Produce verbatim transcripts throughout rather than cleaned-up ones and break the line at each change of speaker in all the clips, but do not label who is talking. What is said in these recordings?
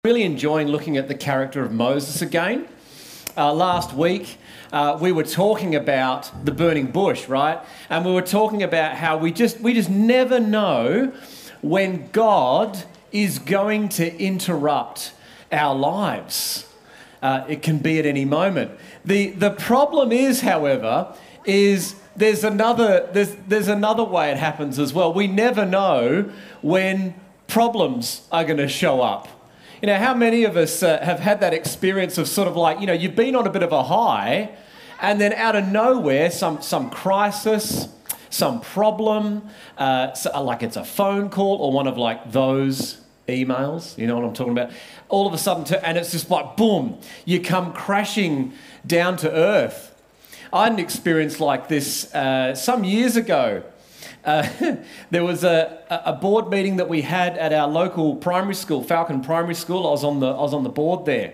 Really enjoying looking at the character of Moses again. Uh, last week, uh, we were talking about the burning bush, right? And we were talking about how we just we just never know when God is going to interrupt our lives. Uh, it can be at any moment. The the problem is, however, is there's another there's there's another way it happens as well. We never know when problems are going to show up. You know, how many of us uh, have had that experience of sort of like, you know, you've been on a bit of a high and then out of nowhere, some some crisis, some problem, uh, so, like it's a phone call or one of like those emails, you know what I'm talking about? All of a sudden, to, and it's just like, boom, you come crashing down to earth. I had an experience like this uh, some years ago. Uh, there was a, a board meeting that we had at our local primary school, Falcon Primary School. I was on the I was on the board there,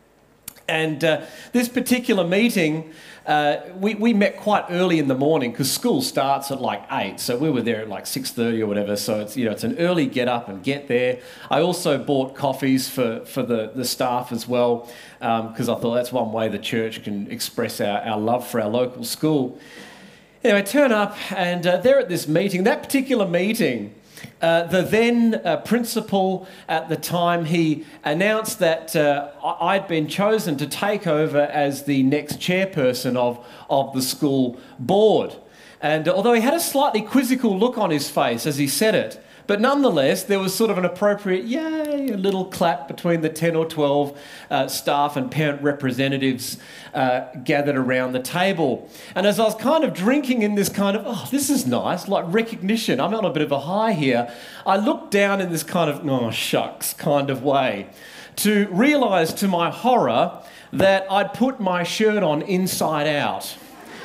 and uh, this particular meeting, uh, we we met quite early in the morning because school starts at like eight, so we were there at like six thirty or whatever. So it's you know it's an early get up and get there. I also bought coffees for for the the staff as well because um, I thought that's one way the church can express our, our love for our local school. Anyway, I turn up and uh, they're at this meeting. That particular meeting, uh, the then uh, principal at the time, he announced that uh, I'd been chosen to take over as the next chairperson of, of the school board. And although he had a slightly quizzical look on his face as he said it, but nonetheless, there was sort of an appropriate, yay, a little clap between the ten or twelve uh, staff and parent representatives uh, gathered around the table. And as I was kind of drinking in this kind of, oh, this is nice, like recognition, I'm on a bit of a high here, I looked down in this kind of, oh, shucks kind of way to realise to my horror that I'd put my shirt on inside out.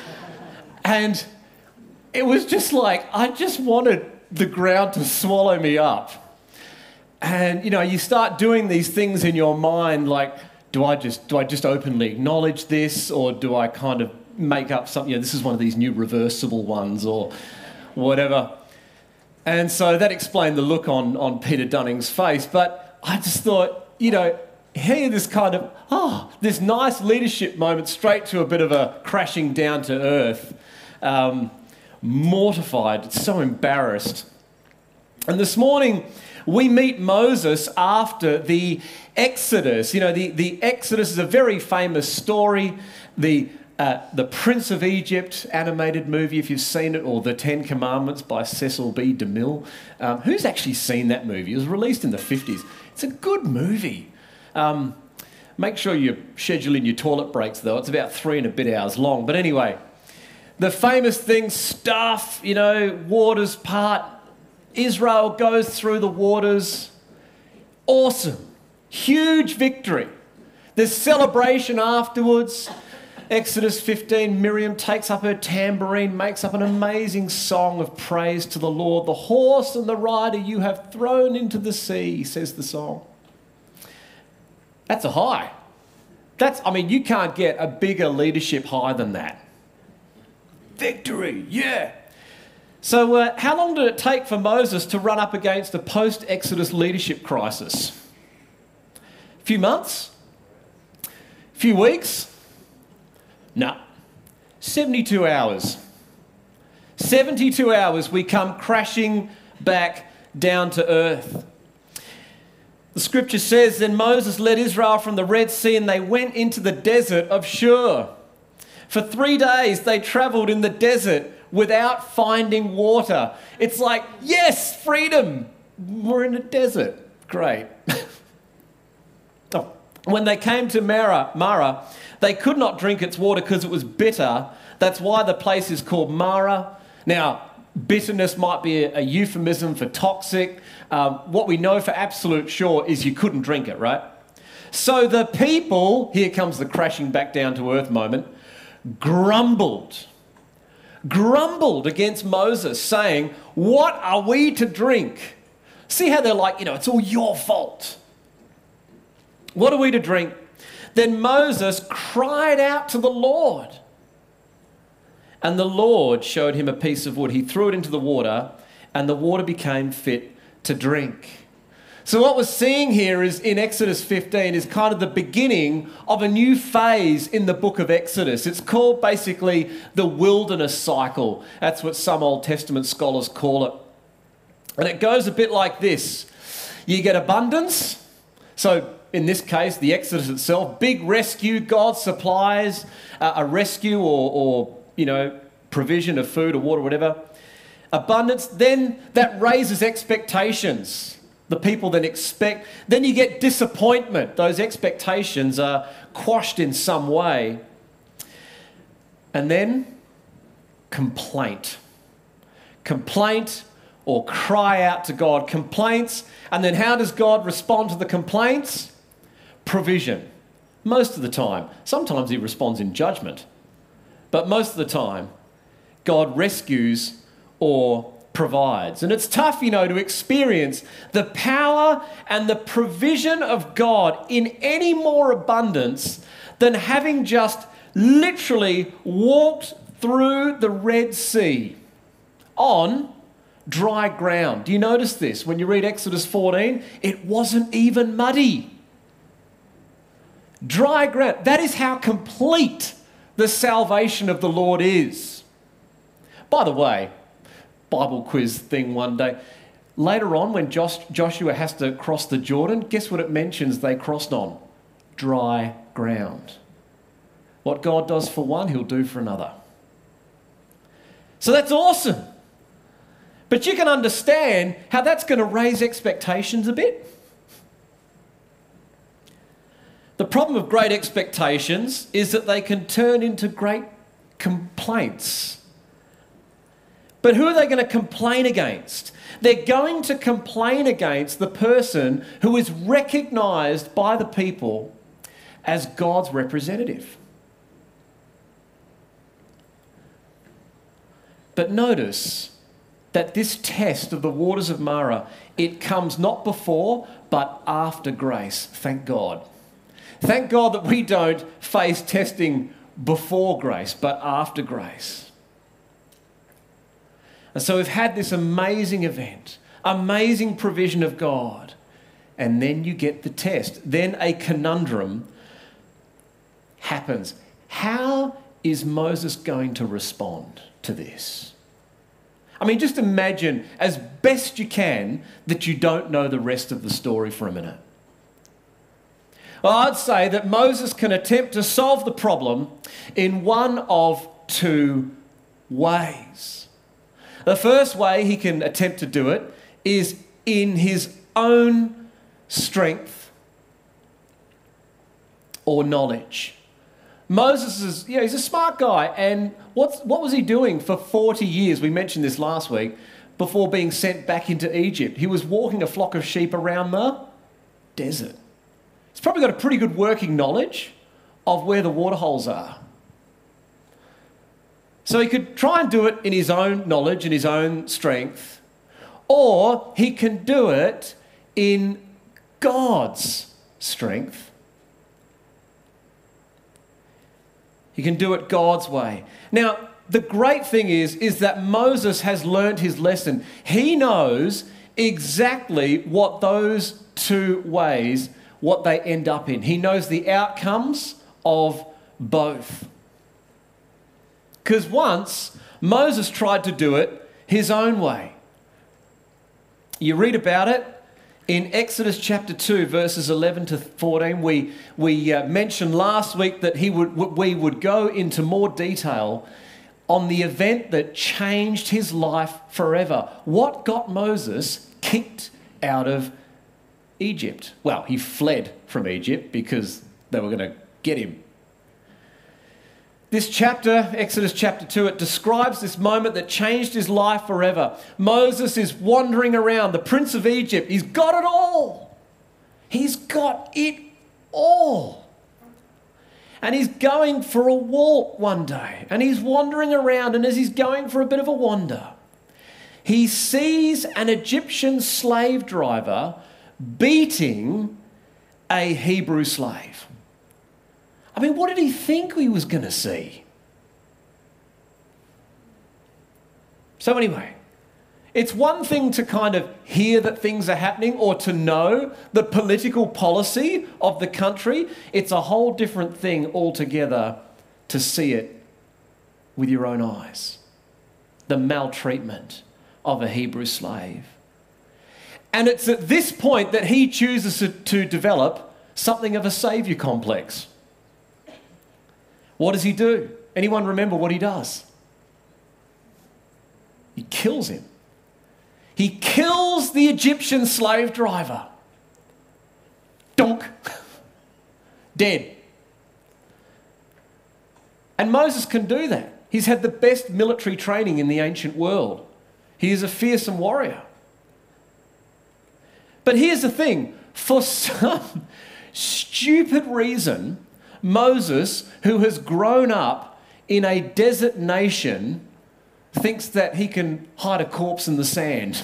And it was just like, I just wanted the ground to swallow me up. And, you know, you start doing these things in your mind like, do I just do I just openly acknowledge this or do I kind of make up something? You know, this is one of these new reversible ones or whatever. And so that explained the look on, on Peter Dunning's face. But I just thought, you know, here this kind of, oh, this nice leadership moment straight to a bit of a crashing down to earth. Um, mortified, so embarrassed. And this morning we meet Moses after the Exodus. You know, the, the Exodus is a very famous story. The uh, the Prince of Egypt animated movie, if you've seen it, or The Ten Commandments by Cecil B. DeMille. Um, who's actually seen that movie? It was released in the fifties. It's a good movie. Um, make sure you schedule in your toilet breaks, though. It's about three and a bit hours long. But anyway, the famous thing, stuff, you know, waters part. Israel goes through the waters. Awesome. Huge victory. There's celebration afterwards. Exodus fifteen, Miriam takes up her tambourine, makes up an amazing song of praise to the Lord. The horse and the rider you have thrown into the sea, says the song. That's a high. That's, I mean, you can't get a bigger leadership high than that. Victory, yeah. So uh, how long did it take for Moses to run up against a post-Exodus leadership crisis? A few months? A few weeks? No. seventy-two hours. seventy-two hours we come crashing back down to earth. The scripture says, then Moses led Israel from the Red Sea and they went into the desert of Shur. For three days they travelled in the desert without finding water. It's like, yes, freedom. We're in a desert. Great. oh. When they came to Mara, Mara, they could not drink its water because it was bitter. That's why the place is called Mara. Now, bitterness might be a, a euphemism for toxic. Um, what we know for absolute sure is you couldn't drink it, right? So the people, here comes the crashing back down to earth moment, grumbled, grumbled against Moses, saying, what are we to drink? See how they're like, you know, it's all your fault. What are we to drink? Then Moses cried out to the Lord. And the Lord showed him a piece of wood. He threw it into the water, and the water became fit to drink. So what we're seeing here is in Exodus fifteen is kind of the beginning of a new phase in the book of Exodus. It's called basically the wilderness cycle. That's what some Old Testament scholars call it. And it goes a bit like this. You get abundance. So in this case, the Exodus itself, big rescue, God supplies uh, a rescue or, or, you know, provision of food or water, whatever. Abundance, then that raises expectations. The people then expect, then you get disappointment. Those expectations are quashed in some way. And then complaint. Complaint or cry out to God. Complaints. And then how does God respond to the complaints? Provision. Most of the time. Sometimes he responds in judgment. But most of the time, God rescues or provides. And it's tough, you know, to experience the power and the provision of God in any more abundance than having just literally walked through the Red Sea on dry ground. Do you notice this? When you read Exodus fourteen, it wasn't even muddy. Dry ground. That is how complete the salvation of the Lord is. By the way, Bible quiz thing one day. Later on, when Josh, Joshua has to cross the Jordan, guess what it mentions they crossed on? Dry ground. What God does for one, he'll do for another. So that's awesome. But you can understand how that's going to raise expectations a bit. The problem of great expectations is that they can turn into great complaints. But who are they going to complain against? They're going to complain against the person who is recognised by the people as God's representative. But notice that this test of the waters of Marah, it comes not before, but after grace. Thank God. Thank God that we don't face testing before grace, but after grace. And so we've had this amazing event, amazing provision of God, and then you get the test. Then a conundrum happens. How is Moses going to respond to this? I mean, just imagine as best you can that you don't know the rest of the story for a minute. Well, I'd say that Moses can attempt to solve the problem in one of two ways. The first way he can attempt to do it is in his own strength or knowledge. Moses is, you know, he's a smart guy, and what's, what was he doing for forty years? We mentioned this last week, before being sent back into Egypt. He was walking a flock of sheep around the desert. He's probably got a pretty good working knowledge of where the water holes are. So he could try and do it in his own knowledge, in his own strength, or he can do it in God's strength. He can do it God's way. Now, the great thing is, is that Moses has learned his lesson. He knows exactly what those two ways, what they end up in. He knows the outcomes of both. Because once Moses tried to do it his own way. You read about it in Exodus chapter two, verses eleven to fourteen. We, we uh, mentioned last week that he would, we would go into more detail on the event that changed his life forever. What got Moses kicked out of Egypt? Well, he fled from Egypt because they were going to get him. This chapter, Exodus chapter two, it describes this moment that changed his life forever. Moses is wandering around, the prince of Egypt. He's got it all. He's got it all. And he's going for a walk one day. And he's wandering around, and as he's going for a bit of a wander, he sees an Egyptian slave driver beating a Hebrew slave. I mean, what did he think he was going to see? So anyway, It's one thing to kind of hear that things are happening or to know the political policy of the country. It's a whole different thing altogether to see it with your own eyes. The maltreatment of a Hebrew slave. And it's at this point that he chooses to, to develop something of a saviour complex. What does he do? Anyone remember what he does? He kills him. He kills the Egyptian slave driver. Donk. Dead. And Moses can do that. He's had the best military training in the ancient world. He is a fearsome warrior. But here's the thing. For some stupid reason, Moses, who has grown up in a desert nation, thinks that he can hide a corpse in the sand.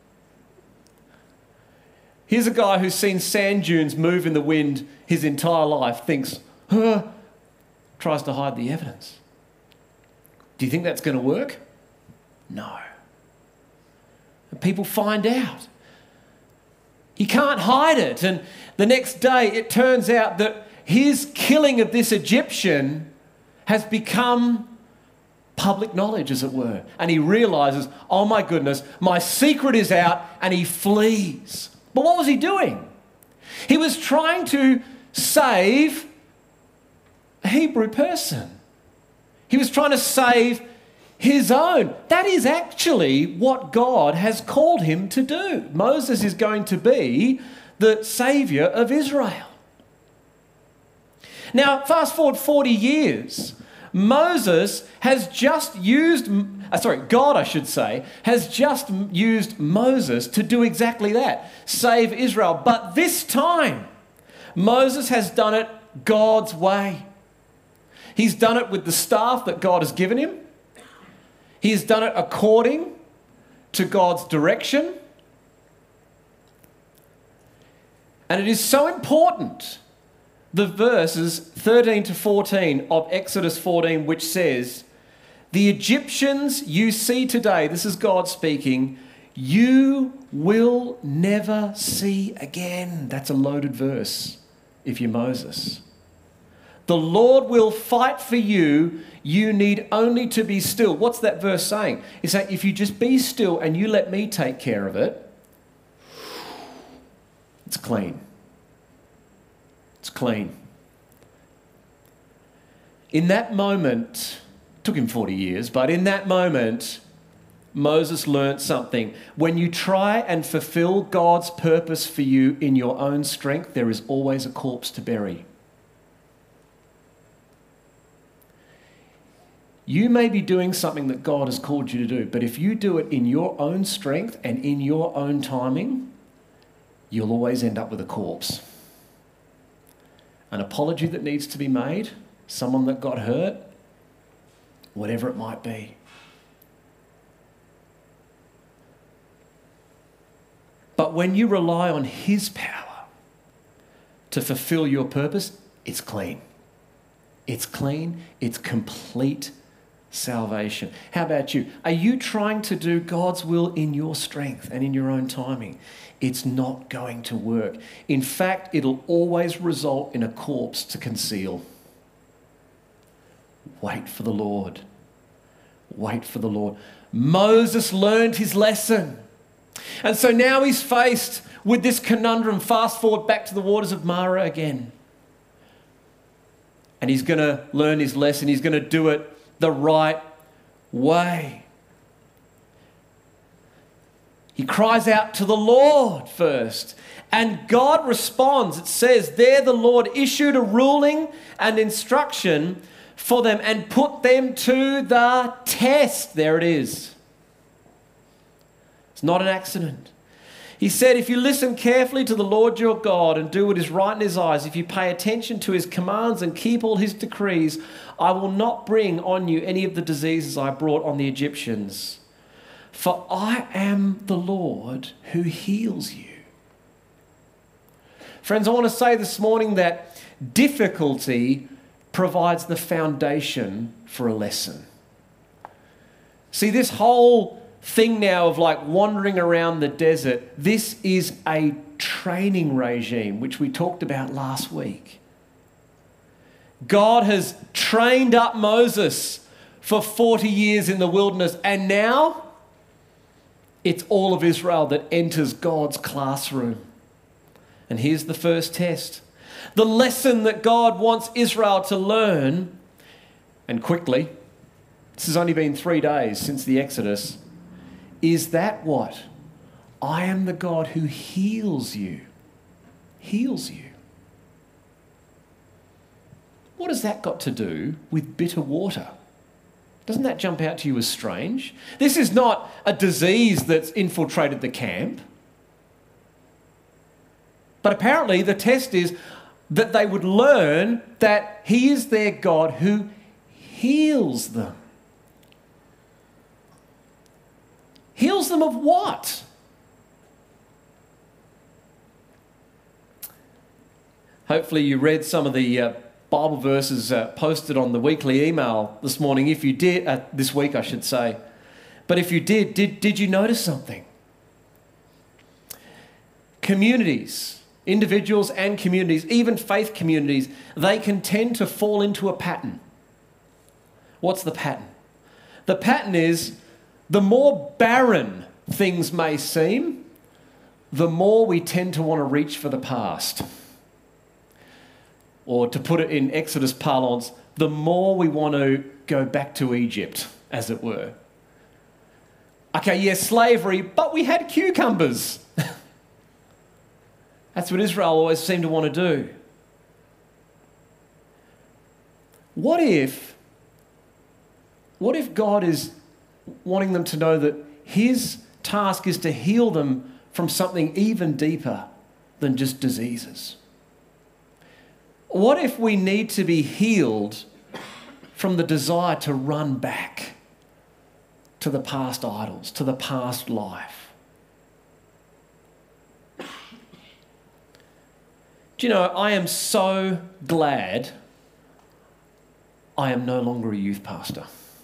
Here's a guy who's seen sand dunes move in the wind his entire life, thinks, huh, tries to hide the evidence. Do you think that's going to work? No. And people find out. He can't hide it. And the next day it turns out that his killing of this Egyptian has become public knowledge, as it were. And he realises, oh my goodness, my secret is out, and he flees. But what was he doing? He was trying to save a Hebrew person. He was trying to save his own. That is actually what God has called him to do. Moses is going to be the saviour of Israel. Now, fast forward forty years. Moses has just used, uh, sorry, God, I should say, has just used Moses to do exactly that, save Israel. But this time, Moses has done it God's way. He's done it with the staff that God has given him. He has done it according to God's direction. And it is so important, the verses thirteen to fourteen of Exodus fourteen, which says, the Egyptians you see today, this is God speaking, you will never see again. That's a loaded verse if you're Moses. The Lord will fight for you. You need only to be still. What's that verse saying? It's saying if you just be still and you let me take care of it, it's clean. It's clean. In that moment, it took him forty years, but in that moment, Moses learnt something. When you try and fulfill God's purpose for you in your own strength, there is always a corpse to bury. You may be doing something that God has called you to do, but if you do it in your own strength and in your own timing, you'll always end up with a corpse. An apology that needs to be made, someone that got hurt, whatever it might be. But when you rely on His power to fulfill your purpose, it's clean. It's clean, it's complete salvation. How about you? Are you trying to do God's will in your strength and in your own timing? It's not going to work. In fact, it'll always result in a corpse to conceal. Wait for the Lord. Wait for the Lord. Moses learned his lesson. And so now he's faced with this conundrum. Fast forward back to the waters of Marah again. And he's going to learn his lesson. He's going to do it the right way. He cries out to the Lord first. And God responds. It says, there the Lord issued a ruling and instruction for them and put them to the test. There it is. It's not an accident. He said, if you listen carefully to the Lord your God and do what is right in His eyes, if you pay attention to His commands and keep all His decrees, I will not bring on you any of the diseases I brought on the Egyptians. For I am the Lord who heals you. Friends, I want to say this morning that difficulty provides the foundation for a lesson. See, this whole thing now of like wandering around the desert. This is a training regime, which we talked about last week. God has trained up Moses for forty years in the wilderness, and now it's all of Israel that enters God's classroom. And here's the first test. The lesson that God wants Israel to learn, and quickly, this has only been three days since the Exodus, is that what? I am the God who heals you. Heals you. What has that got to do with bitter water? Doesn't that jump out to you as strange? This is not a disease that's infiltrated the camp. But apparently the test is that they would learn that he is their God who heals them. Heals them of what? Hopefully you read some of the uh, Bible verses uh, posted on the weekly email this morning. If you did, uh, this week I should say. But if you did, did, did you notice something? Communities, individuals and communities, even faith communities, they can tend to fall into a pattern. What's the pattern? The pattern is the more barren things may seem, the more we tend to want to reach for the past. Or to put it in Exodus parlance, the more we want to go back to Egypt, as it were. Okay, yes, slavery, but we had cucumbers. That's what Israel always seemed to want to do. What if, what if God is wanting them to know that his task is to heal them from something even deeper than just diseases? What if we need to be healed from the desire to run back to the past idols, to the past life? Do you know, I am so glad I am no longer a youth pastor.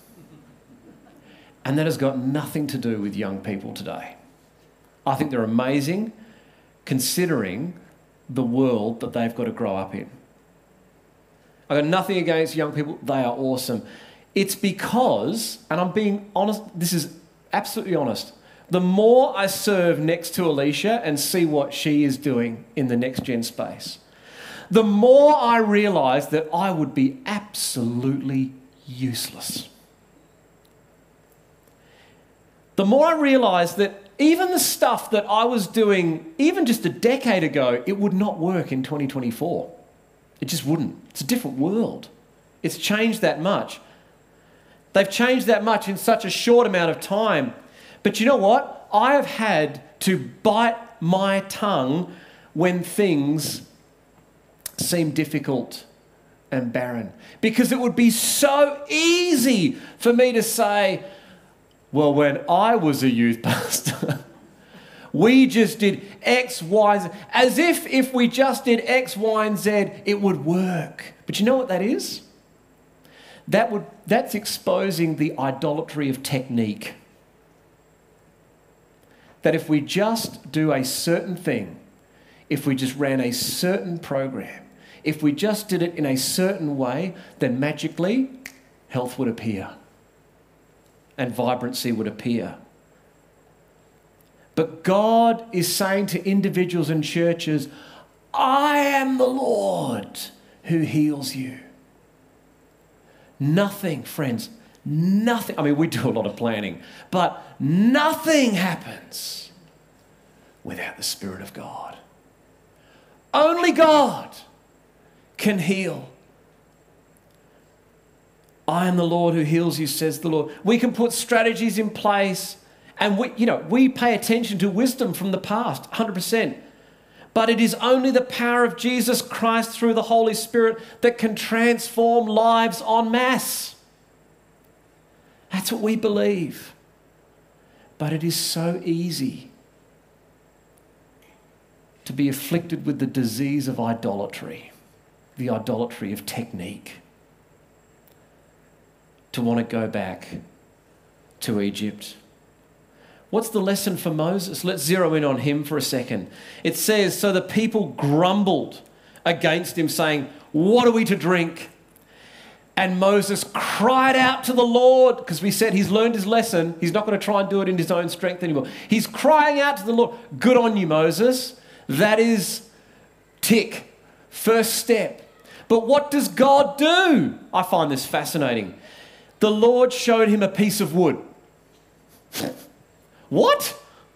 And that has got nothing to do with young people today. I think they're amazing considering the world that they've got to grow up in. I've got nothing against young people. They are awesome. It's because, and I'm being honest, this is absolutely honest, the more I serve next to Alicia and see what she is doing in the next gen space, the more I realise that I would be absolutely useless. The more I realise that even the stuff that I was doing even just a decade ago, it would not work in twenty twenty-four. It just wouldn't. It's a different world. It's changed that much. They've changed that much in such a short amount of time. But you know what? I have had to bite my tongue when things seem difficult and barren. Because it would be so easy for me to say, well, when I was a youth pastor, we just did X, Y, Z. As if if we just did X, Y, and Z, it would work. But you know what that is? That would, that's exposing the idolatry of technique. That if we just do a certain thing, if we just ran a certain program, if we just did it in a certain way, then magically health would appear and vibrancy would appear. But God is saying to individuals and churches, I am the Lord who heals you. Nothing, friends, nothing. I mean, we do a lot of planning, but nothing happens without the Spirit of God. Only God can heal. I am the Lord who heals you, says the Lord. We can put strategies in place. And we, you know, we pay attention to wisdom from the past, one hundred percent. But it is only the power of Jesus Christ through the Holy Spirit that can transform lives en masse. That's what we believe. But it is so easy to be afflicted with the disease of idolatry, the idolatry of technique, to want to go back to Egypt, What's the lesson for Moses? Let's zero in on him for a second. It says, so the people grumbled against him, saying, what are we to drink? And Moses cried out to the Lord, because we said he's learned his lesson. He's not going to try and do it in his own strength anymore. He's crying out to the Lord. Good on you, Moses. That is tick. First step. But what does God do? I find this fascinating. The Lord showed him a piece of wood. What?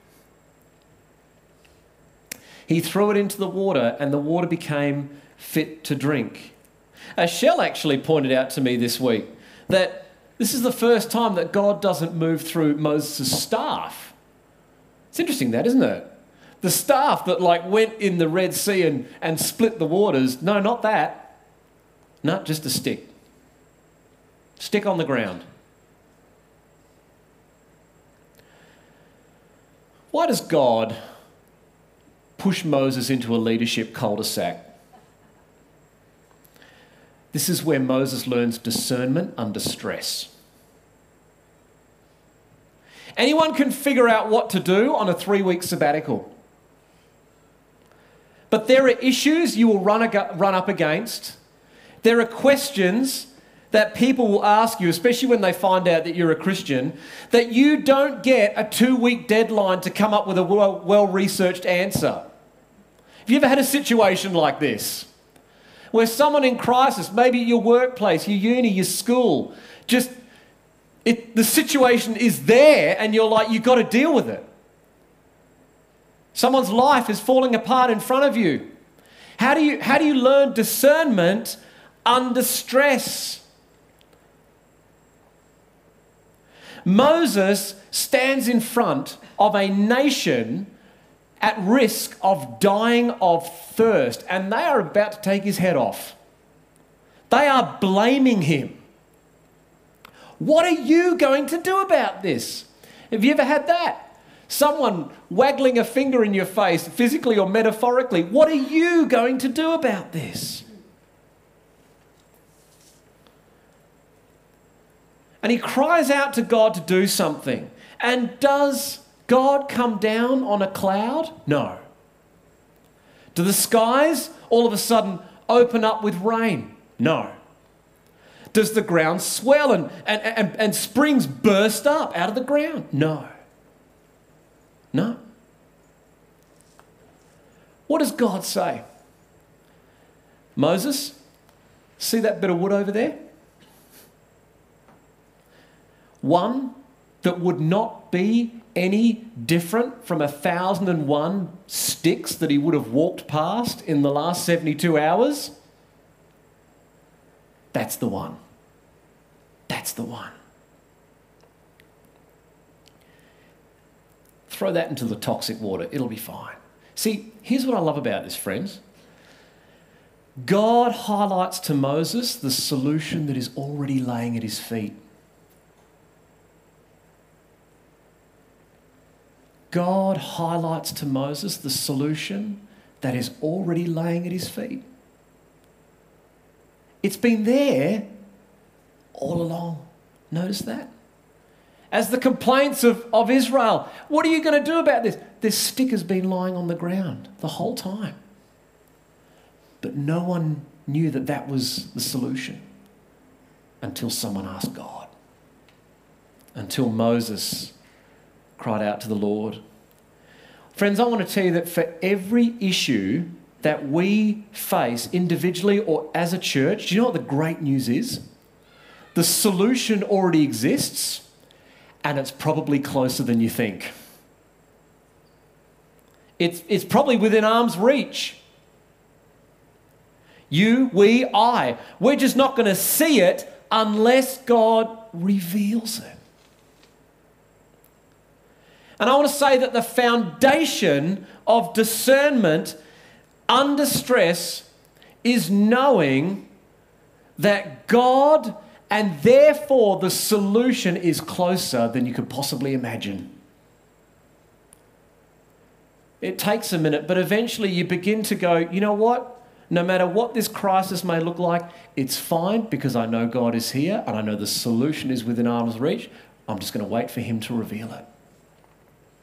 He threw it into the water and the water became fit to drink. As Shell actually pointed out to me this week that this is the first time that God doesn't move through Moses' staff. It's interesting that, isn't it? The staff that like went in the Red Sea and, and split the waters. No, not that. No, just a stick. Stick on the ground. Why does God push Moses into a leadership cul-de-sac? This is where Moses learns discernment under stress. Anyone can figure out what to do on a three-week sabbatical. But there are issues you will run, ag- run up against. There are questions that people will ask you, especially when they find out that you're a Christian, that you don't get a two-week deadline to come up with a well- well-researched answer. Have you ever had a situation like this? Where someone in crisis, maybe your workplace, your uni, your school, just it, the situation is there and you're like, you've got to deal with it. Someone's life is falling apart in front of you. How do you, how do you learn discernment under stress? Moses stands in front of a nation at risk of dying of thirst, and they are about to take his head off. They are blaming him. What are you going to do about this? Have you ever had that? Someone waggling a finger in your face, physically or metaphorically. What are you going to do about this? And he cries out to God to do something. And does God come down on a cloud? No. Do the skies all of a sudden open up with rain? No. Does the ground swell and, and, and, and springs burst up out of the ground? No. No. What does God say? Moses, see that bit of wood over there? One that would not be any different from a thousand and one sticks that he would have walked past in the last seventy-two hours? That's the one. That's the one. Throw that into the toxic water. It'll be fine. See, here's what I love about this, friends. God highlights to Moses the solution that is already laying at his feet. God highlights to Moses the solution that is already laying at his feet. It's been there all along. Notice that. As the complaints of, of Israel, what are you going to do about this? This stick has been lying on the ground the whole time. But no one knew that that was the solution until someone asked God. Until Moses cried out to the Lord. Friends, I want to tell you that for every issue that we face individually or as a church, do you know what the great news is? The solution already exists, and it's probably closer than you think. It's, it's probably within arm's reach. You, we, I. We're just not going to see it unless God reveals it. And I want to say that the foundation of discernment under stress is knowing that God and therefore the solution is closer than you could possibly imagine. It takes a minute, but eventually you begin to go, you know what? No matter what this crisis may look like, it's fine because I know God is here and I know the solution is within arm's reach. I'm just going to wait for him to reveal it.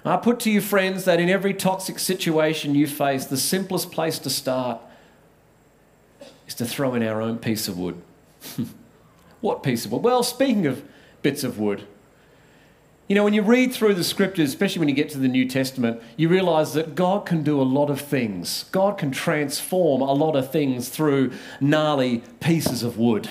I put to you, friends, that in every toxic situation you face, the simplest place to start is to throw in our own piece of wood. What piece of wood? Well, speaking of bits of wood, you know, when you read through the scriptures, especially when you get to the New Testament, you realise that God can do a lot of things. God can transform a lot of things through gnarly pieces of wood.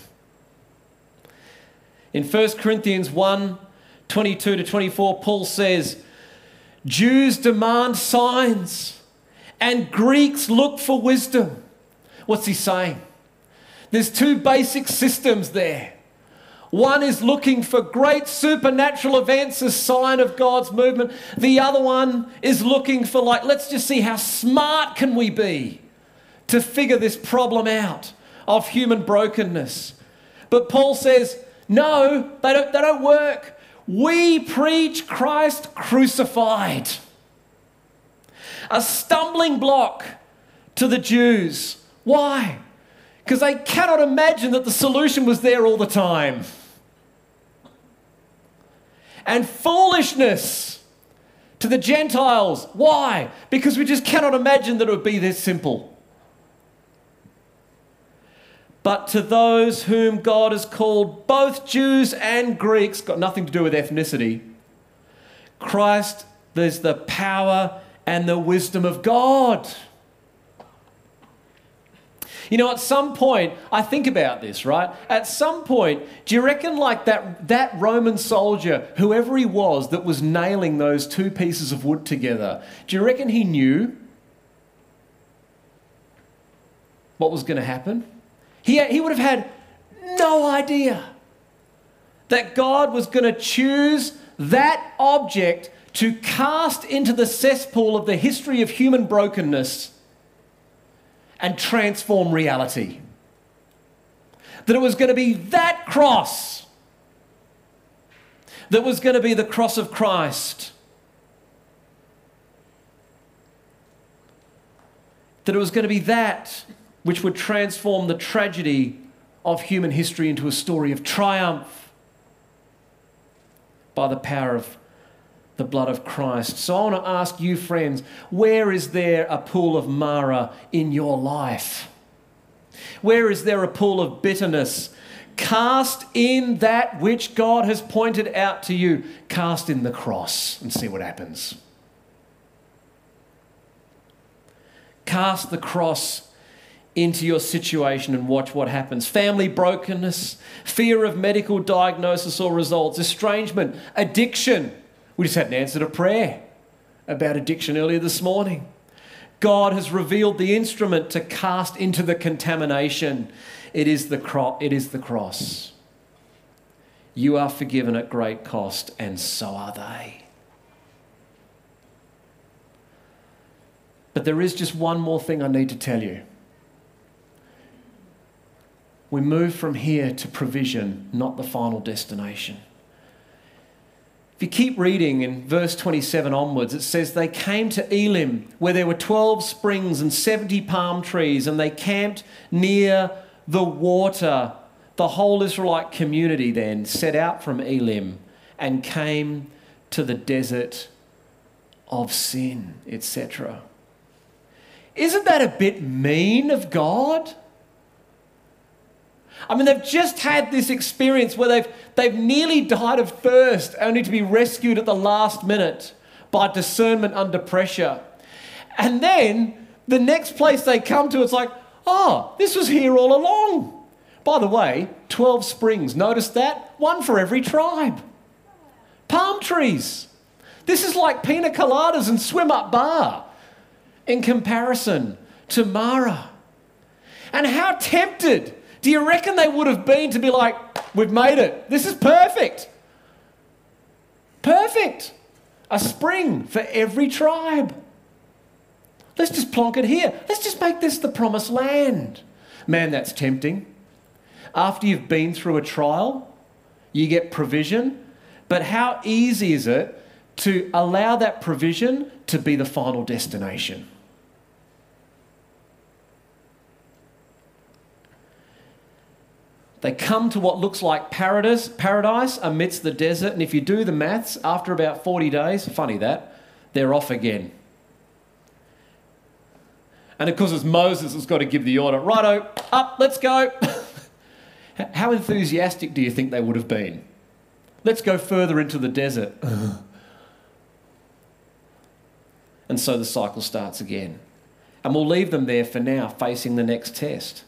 In First Corinthians one, twenty-two to twenty-four, Paul says, Jews demand signs and Greeks look for wisdom. What's he saying? There's two basic systems there. One is looking for great supernatural events as sign of God's movement. The other one is looking for, like, let's just see how smart can we be to figure this problem out of human brokenness. But Paul says, no, they don't, they don't work. We preach Christ crucified. A stumbling block to the Jews. Why? Because they cannot imagine that the solution was there all the time. And foolishness to the Gentiles. Why? Because we just cannot imagine that it would be this simple. But to those whom God has called, both Jews and Greeks, got nothing to do with ethnicity, Christ, there's the power and the wisdom of God. You know, at some point, I think about this, right? At some point, do you reckon like that, that Roman soldier, whoever he was that was nailing those two pieces of wood together, do you reckon he knew what was going to happen? He, he would have had no idea that God was going to choose that object to cast into the cesspool of the history of human brokenness and transform reality. That it was going to be that cross that was going to be the cross of Christ. That it was going to be that which would transform the tragedy of human history into a story of triumph by the power of the blood of Christ. So I want to ask you, friends, where is there a pool of Mara in your life? Where is there a pool of bitterness? Cast in that which God has pointed out to you. Cast in the cross and see what happens. Cast the cross into your situation and watch what happens. Family brokenness, fear of medical diagnosis or results, estrangement, addiction. We just had an answer to prayer about addiction earlier this morning. God has revealed the instrument to cast into the contamination. It is the cro- it is the cross. You are forgiven at great cost, and so are they. But there is just one more thing I need to tell you. We move from here to provision, not the final destination. If you keep reading in verse twenty-seven onwards, it says, they came to Elim, where there were twelve springs and seventy palm trees, and they camped near the water. The whole Israelite community then set out from Elim and came to the desert of Sin, et cetera. Isn't that a bit mean of God? I mean, they've just had this experience where they've, they've nearly died of thirst, only to be rescued at the last minute by discernment under pressure. And then the next place they come to, it's like, oh, this was here all along. By the way, twelve springs. Notice that? One for every tribe. Palm trees. This is like pina coladas and swim-up bar in comparison to Mara. And how tempted do you reckon they would have been to be like, we've made it. This is perfect. Perfect. A spring for every tribe. Let's just plonk it here. Let's just make this the promised land. Man, that's tempting. After you've been through a trial, you get provision. But how easy is it to allow that provision to be the final destination? They come to what looks like paradise, paradise amidst the desert. And if you do the maths, after about forty days, funny that, they're off again. And of course, it's Moses that's got to give the order. Righto, up, let's go. How enthusiastic do you think they would have been? Let's go further into the desert. And so the cycle starts again. And we'll leave them there for now, facing the next test.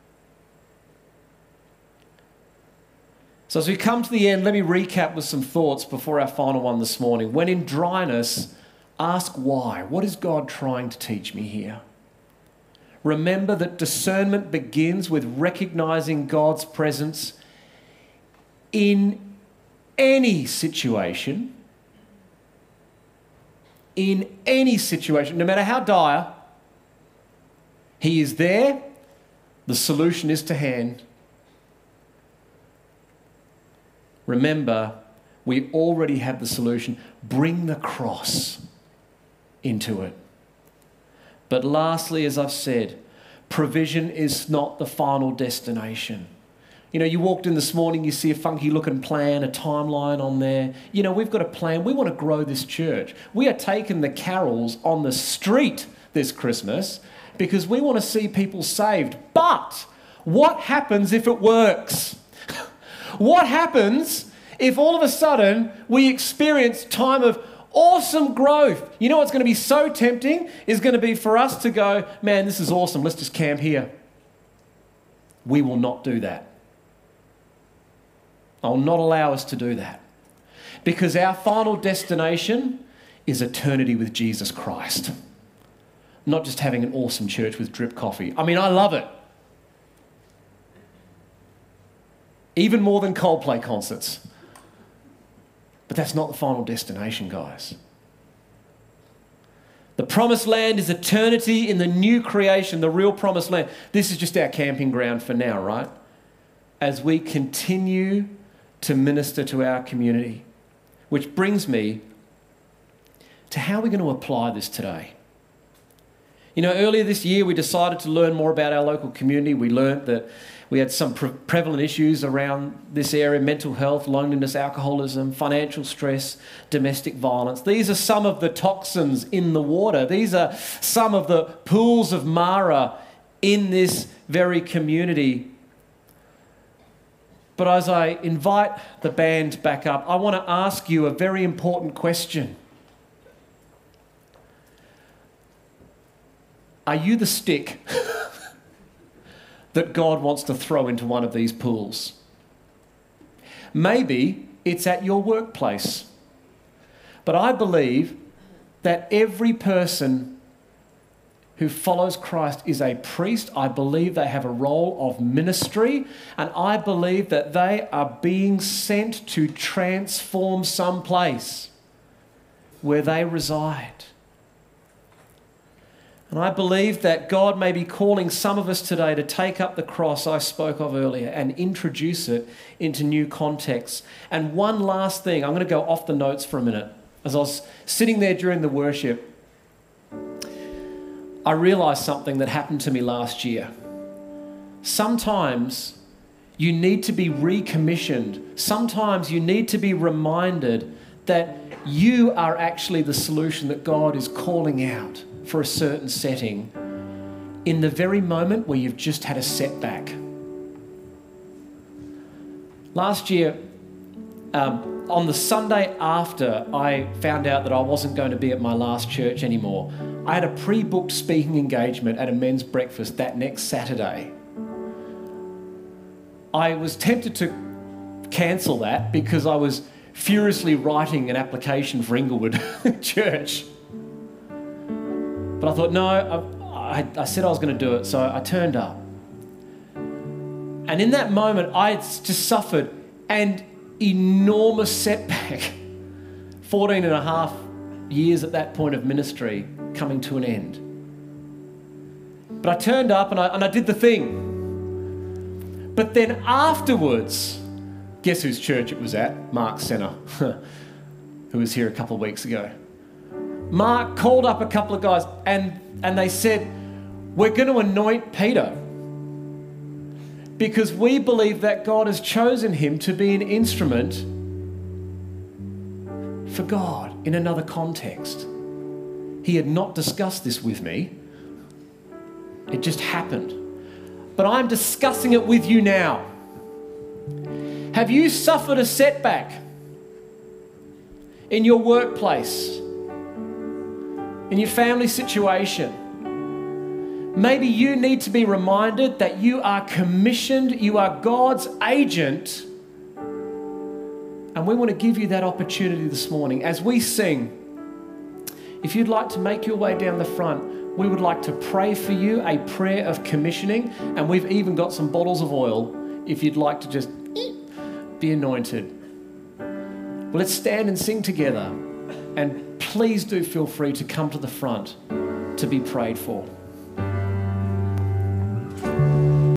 So as we come to the end, let me recap with some thoughts before our final one this morning. When in dryness, ask why. What is God trying to teach me here? Remember that discernment begins with recognizing God's presence in any situation. In any situation, no matter how dire, He is there. The solution is to hand. Remember, we already have the solution. Bring the cross into it. But lastly, as I've said, provision is not the final destination. You know, you walked in this morning, you see a funky looking plan, a timeline on there. You know, we've got a plan. We want to grow this church. We are taking the carols on the street this Christmas because we want to see people saved. But what happens if it works? What happens if all of a sudden we experience time of awesome growth? You know what's going to be so tempting is going to be for us to go, man, this is awesome. Let's just camp here. We will not do that. I will not allow us to do that. Because our final destination is eternity with Jesus Christ. Not just having an awesome church with drip coffee. I mean, I love it. Even more than Coldplay concerts. But that's not the final destination, guys. The promised land is eternity in the new creation, the real promised land. This is just our camping ground for now, right? As we continue to minister to our community. Which brings me to how we're going to apply this today. You know, earlier this year we decided to learn more about our local community. We learnt that we had some pre- prevalent issues around this area: mental health, loneliness, alcoholism, financial stress, domestic violence. These are some of the toxins in the water. These are some of the pools of Mara in this very community. But as I invite the band back up, I want to ask you a very important question. Are you the stick that God wants to throw into one of these pools? Maybe it's at your workplace. But I believe that every person who follows Christ is a priest. I believe they have a role of ministry, and I believe that they are being sent to transform some place where they reside. And I believe that God may be calling some of us today to take up the cross I spoke of earlier and introduce it into new contexts. And one last thing, I'm going to go off the notes for a minute. As I was sitting there during the worship, I realised something that happened to me last year. Sometimes you need to be recommissioned. Sometimes you need to be reminded that you are actually the solution that God is calling out for a certain setting in the very moment where you've just had a setback. Last year, um, on the Sunday after I found out that I wasn't going to be at my last church anymore, I had a pre-booked speaking engagement at a men's breakfast that next Saturday. I was tempted to cancel that because I was furiously writing an application for Inglewood Church. But I thought, no, I, I, I said I was going to do it, so I turned up. And in that moment, I just suffered an enormous setback. fourteen and a half years at that point of ministry coming to an end. But I turned up and I, and I did the thing. But then afterwards, guess whose church it was at? Mark Senna, who was here a couple of weeks ago. Mark called up a couple of guys and, and they said, we're going to anoint Peter. because we believe that God has chosen him to be an instrument for God in another context. He had not discussed this with me. It just happened. But I'm discussing it with you now. Have you suffered a setback in your workplace, in your family situation? Maybe you need to be reminded that you are commissioned, you are God's agent, and we want to give you that opportunity this morning. As we sing, if you'd like to make your way down the front, we would like to pray for you, a prayer of commissioning, and we've even got some bottles of oil if you'd like to just be anointed. Well, let's stand and sing together, and please do feel free to come to the front to be prayed for.